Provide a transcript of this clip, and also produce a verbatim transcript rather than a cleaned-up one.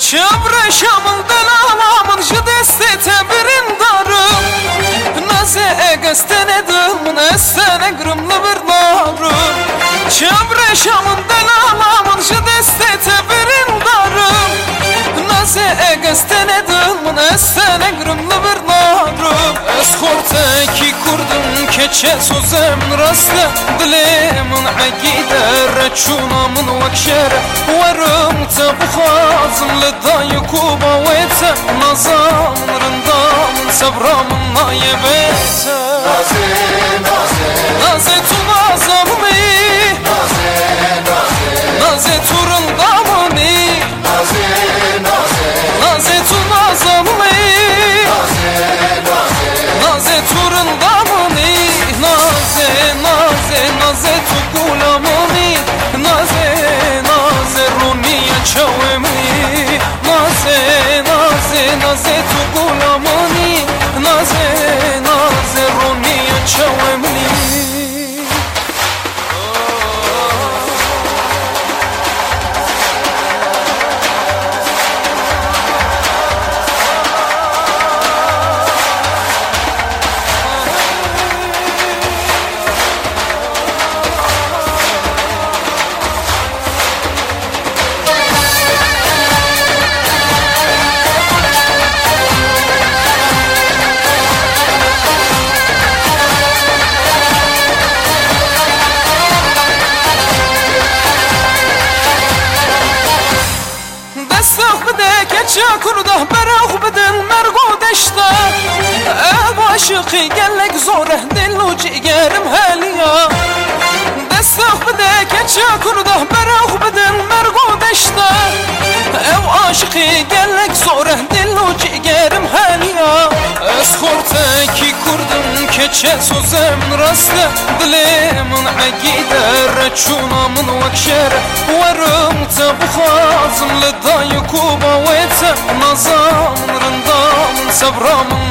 چبرشم دلالامن جدسته تبرین دارم نازه اگسته ندم نسته نگرم لبردارم چبرشم دلالامن جدسته تبرین دارم نازه اگسته ندم نسته نگرم لبردارم از خورته کی کردم که چه سوزم راسته دلمن عقیده رچونامن وکشره ورم تبخازم لدای کوبا ویته نازم رندام صبرام نایبیته نازه نازه نازه تو نازمی نازه نازه نازه تو رندامونی نازه نازه نازه تو نازمی نازه نازه نازه تو رندامونی نازه نازه نازه تو گولامونی نازه نازه رونی چومنی نازه نازه نازه تو گولامونی نازه نازه رونی چومنی چه کرده براغ بدن مرگو دشته اب عاشقی گلک زوره دل و جگرم هلیا دستخ بده که چه کرده براغ بدن مرگو دشته اب عاشقی گلک زوره دل و جگرم هلیا از خورته کی کردم که چه سوزم راسته دلمن عقیده رچونامن وکشره ورم تبخازم لدای کوبا ویته نازم رندام صبرام